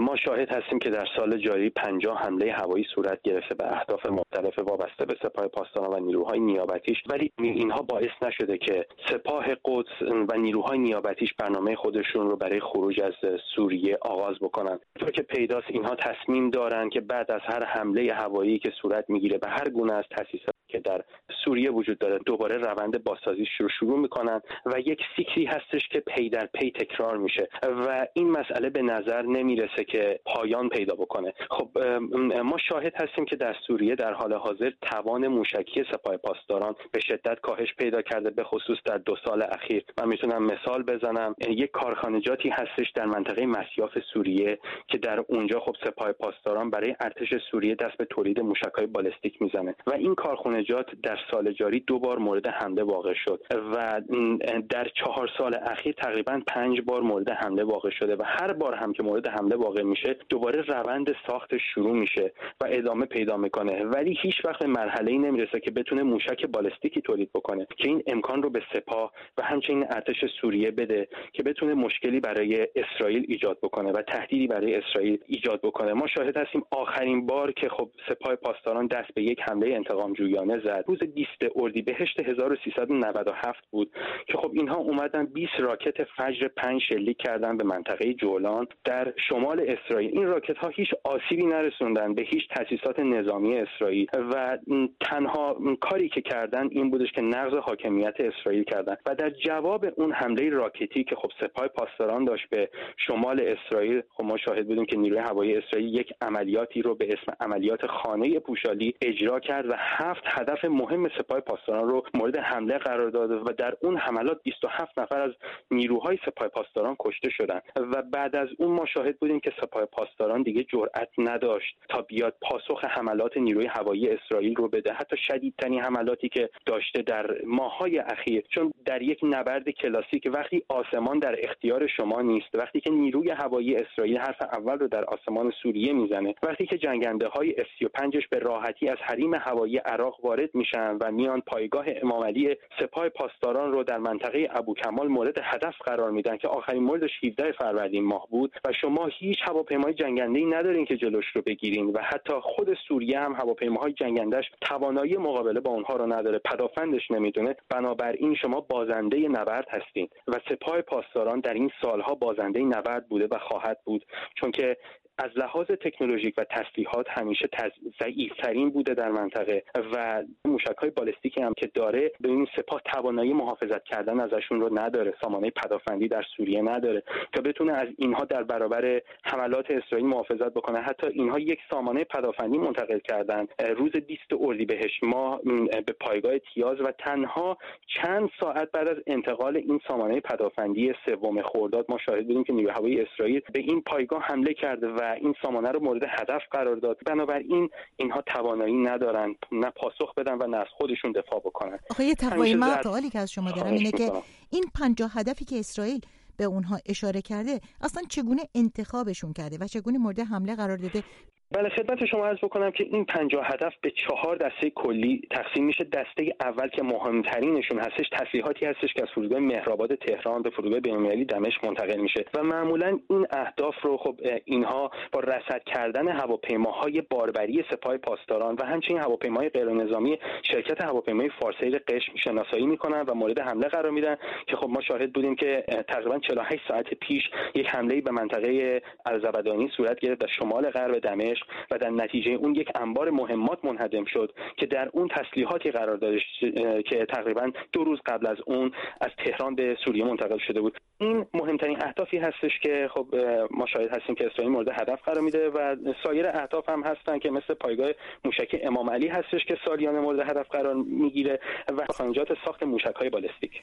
ما شاهد هستیم که در سال جاری 50 حمله هوایی صورت گرفته به اهداف مختلف وابسته به سپاه پاسداران و نیروهای نیابتیش، ولی اینها باعث نشده که سپاه قدس و نیروهای نیابتیش برنامه خودشون رو برای خروج از سوریه آغاز بکنن. چون که پیداست اینها تصمیم دارن که بعد از هر حمله هوایی که صورت میگیره به هر گونه از تأسیسات که در سوریه وجود داره دوباره روند بازسازیش رو شروع میکنن و یک سیکلی هستش که پی در پی تکرار میشه و این مسئله به نظر نمیرسه که پایان پیدا بکنه. خب ما شاهد هستیم که در سوریه در حال حاضر توان موشکی سپاه پاسداران به شدت کاهش پیدا کرده، به خصوص در 2 سال اخیر. من میتونم مثال بزنم، یک کارخانجاتی هستش در منطقه مسیاف سوریه که در اونجا خب سپاه پاسداران برای ارتش سوریه دست به تولید موشک‌های بالستیک میزنه و این کارخانجات در سال جاری 2 بار مورد حمله واقع شد و در 4 سال اخیر تقریبا 5 بار مورد حمله واقع شده و هر بار هم که مورد حمله واقع میشه دوباره روند ساختش شروع میشه و ادامه پیدا میکنه، ولی هیچ وقت به مرحله‌ای نمیرسه که بتونه موشک بالستیکی تولید بکنه که این امکان رو به سپاه و همچنین ارتش سوریه بده که بتونه مشکلی برای اسرائیل ایجاد بکنه و تهدیدی برای اسرائیل ایجاد بکنه. ما شاهد هستیم آخرین بار که خب سپاه پاسداران دست به یک حمله انتقام جویانه زد روز 20 اردیبهشت 1397 بود که خب اینها اومدن 20 راکت فجر 5 شلیک کردن به منطقه جولان در شمال اسرائیل. این راکت ها هیچ آسیبی نرسوندن به هیچ تأسیسات نظامی اسرائیل و تنها کاری که کردن این بودش که نقض حاکمیت اسرائیل کردن و در جواب اون حمله راکتی که خب سپاه پاسداران داشت به شمال اسرائیل، خب ما شاهد بودیم که نیروی هوایی اسرائیل یک عملیاتی رو به اسم عملیات خانه پوشالی اجرا کرد و 7 هدف مهم سپاه پاسداران رو مورد حمله قرار داد و در اون حملات 27 نفر از نیروهای سپاه پاسداران کشته شدند و بعد از اون ما شاهد بودیم که سپاه پاسداران دیگه جرأت نداشت تا بیاد پاسخ حملات نیروی هوایی اسرائیل رو بده، حتی شدیدترین حملاتی که داشته در ماه‌های اخیر. چون در یک نبرد کلاسیک وقتی آسمان در اختیار شما نیست، وقتی که نیروی هوایی اسرائیل حرف اول رو در آسمان سوریه میزنه، وقتی که جنگنده‌های F-35ش به راحتی از حریم هوایی عراق وارد میشن و میان پایگاه امام علی سپاه پاسداران رو در منطقه ابوکمال مورد هدف قرار میدن که آخرین موردش 17 فروردین ماه بود و شما هیچ هواپیمای جنگنده‌ای ندارین که جلوش رو بگیرین و حتی خود سوریه هم هواپیماهای جنگنده‌اش توانایی مقابله با اونها رو نداره، پدافندش نمیدونه. بنابراین شما بازنده نبرد هستین و سپاه پاسداران در این سالها بازنده نبرد بوده و خواهد بود، چون که از لحاظ تکنولوژیک و تسلیحات همیشه ضعیف‌ترین بوده در منطقه و موشک‌های بالستیکی هم که داره به این سپاه توانایی محافظت کردن ازشون رو نداره، سامانه پدافندی در سوریه نداره تا بتونه از اینها در برابر حملات اسرائیل محافظت بکنه. حتی اینها یک سامانه پدافندی منتقل کردن روز 20 اردیبهشت ماه به پایگاه تیاز و تنها چند ساعت بعد از انتقال این سامانه پدافندی 3 خرداد ما شاهد بودیم که نیروی هوایی اسرائیل به این پایگاه حمله کرده و این سامانه رو مورد هدف قرار داد. بنابراین اینها توانایی ندارن نه پاسخ بدن و نه از خودشون دفاع بکنن. آخه یه سوالی که از شما دارم اینه که این 50 هدفی که اسرائیل به اونها اشاره کرده اصلا چگونه انتخابشون کرده و چگونه مورد حمله قرار داده؟ بله، خدمت شما عرض بکنم که این 50 هدف به 4 دسته کلی تقسیم میشه. دسته اول که مهمترینشون هستش تسلیحاتی هستش که از فرودگاه مهرآباد تهران به فرودگاه بین‌المللی دمشق منتقل میشه و معمولا این اهداف رو خب اینها با رصد کردن هواپیماهای باربری سپاه پاسداران و همچنین هواپیماهای غیرنظامی شرکت هواپیمایی فارسیل قشم شناسایی میکنن و مورد حمله قرار میدن که خب ما شاهد بودیم که تقریبا 48 ساعت پیش یک حمله به منطقه الزبدانی صورت گرفت در شمال غرب دمشق و در نتیجه اون یک انبار مهمات منهدم شد که در اون تسلیحاتی قرار داشت که تقریبا 2 روز قبل از اون از تهران به سوریه منتقل شده بود. این مهمترین اهدافی هستش که خب ما شاهد هستیم که اسرائیل مورد هدف قرار میده و سایر اهداف هم هستن که مثل پایگاه موشکی امام علی هستش که سالیانه مورد هدف قرار میگیره و کارخانجات ساخت موشک‌های بالستیک.